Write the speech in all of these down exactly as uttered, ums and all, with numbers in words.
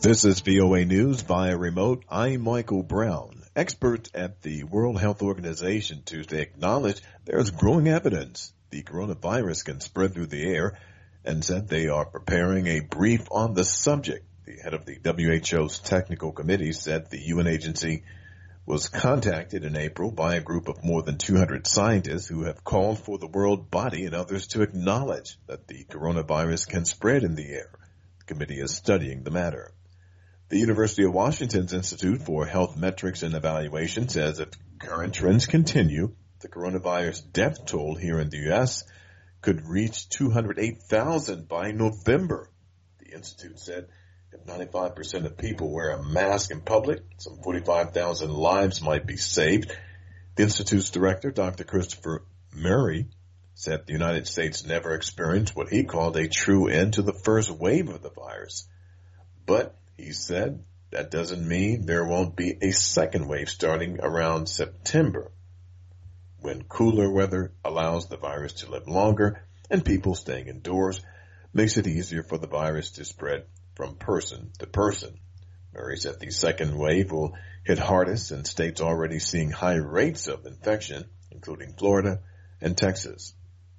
This is V O A News via remote. I'm Michael Brown. Experts at the World Health Organization Tuesday acknowledged there's growing evidence the coronavirus can spread through the air and said they are preparing a brief on the subject. The head of the W H O's technical committee said the U N agency was contacted in April by a group of more than two hundred scientists who have called for the world body and others to acknowledge that the coronavirus can spread in the air. The committee is studying the matter. The University of Washington's Institute for Health Metrics and Evaluation says if current trends continue, the coronavirus death toll here in the U S could reach two hundred eight thousand by November. The Institute said if ninety-five percent of people wear a mask in public, some forty-five thousand lives might be saved. The Institute's director, Doctor Christopher Murray, said the United States never experienced what he called a true end to the first wave of the virus. But he said that doesn't mean there won't be a second wave starting around September, when cooler weather allows the virus to live longer and people staying indoors makes it easier for the virus to spread from person to person. Murray said the second wave will hit hardest in states already seeing high rates of infection, including Florida and Texas.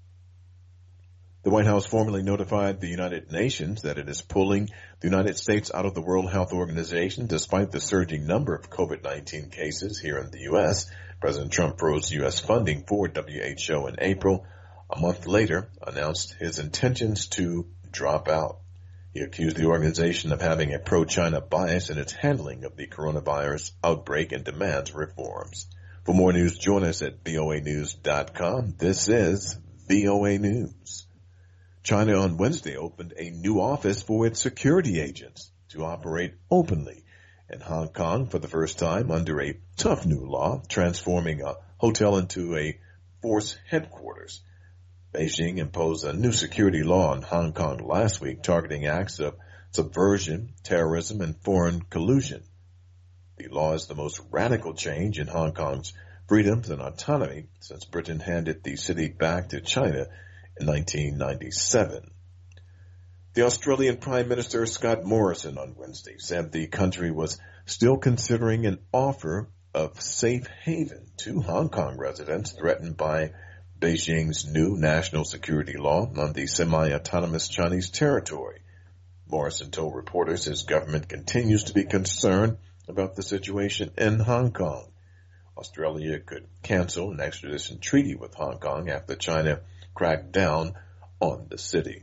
The White House formally notified the United Nations that it is pulling the United States out of the World Health Organization despite the surging number of COVID nineteen cases here in the U S. President Trump froze U S funding for W H O in April. A month later, announced his intentions to drop out. He accused the organization of having a pro-China bias in its handling of the coronavirus outbreak and demands reforms. For more news, join us at V O A news dot com. This is V O A News. China on Wednesday opened a new office for its security agents to operate openly in Hong Kong for the first time under a tough new law, transforming a hotel into a force headquarters. Beijing imposed a new security law in Hong Kong last week targeting acts of subversion, terrorism, and foreign collusion. The law is the most radical change in Hong Kong's freedoms and autonomy since Britain handed the city back to China in nineteen ninety-seven. The Australian Prime Minister Scott Morrison on Wednesday said the country was still considering an offer of safe haven to Hong Kong residents threatened by Beijing's new national security law on the semi-autonomous Chinese territory. Morrison told reporters his government continues to be concerned about the situation in Hong Kong. Australia could cancel an extradition treaty with Hong Kong after China cracked down on the city.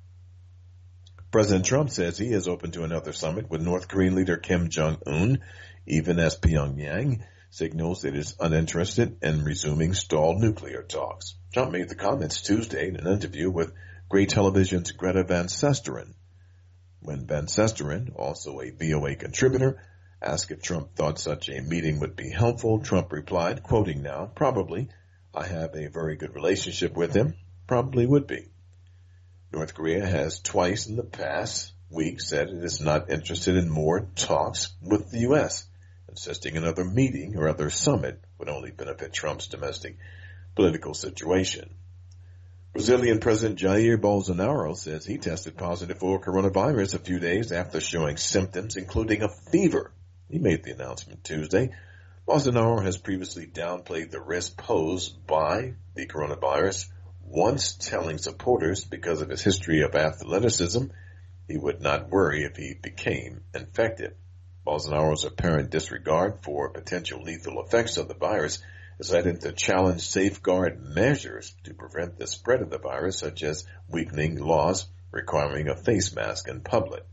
President Trump says he is open to another summit with North Korean leader Kim Jong-un, even as Pyongyang signals it is uninterested in resuming stalled nuclear talks. Trump made the comments Tuesday in an interview with Gray Television's Greta Van Susteren. When Van Susteren, also a V O A contributor, asked if Trump thought such a meeting would be helpful, Trump replied, quoting now, "Probably. I have a very good relationship with him. Probably would be." North Korea has twice in the past week said it is not interested in more talks with the U S, insisting another meeting or other summit would only benefit Trump's domestic political situation. Brazilian President Jair Bolsonaro says he tested positive for coronavirus a few days after showing symptoms, including a fever. He made the announcement Tuesday. Bolsonaro has previously downplayed the risk posed by the coronavirus, once telling supporters because of his history of athleticism, he would not worry if he became infected. Bolsonaro's apparent disregard for potential lethal effects of the virus has led him to challenge safeguard measures to prevent the spread of the virus, such as weakening laws requiring a face mask in public.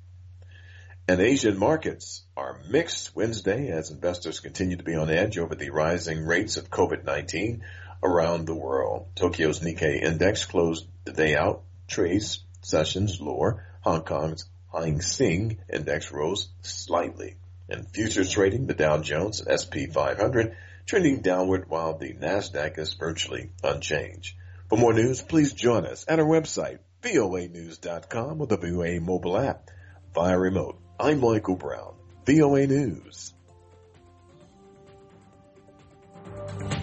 And Asian markets are mixed Wednesday as investors continue to be on edge over the rising rates of COVID nineteen around the world. Tokyo's Nikkei index closed the day out, trades sessions lower. Hong Kong's Hang Seng index rose slightly. In futures trading, the Dow Jones and S and P five hundred trending downward while the Nasdaq is virtually unchanged. For more news, please join us at our website, V O A news dot com, or the V O A mobile app via remote. I'm Michael Brown, V O A News.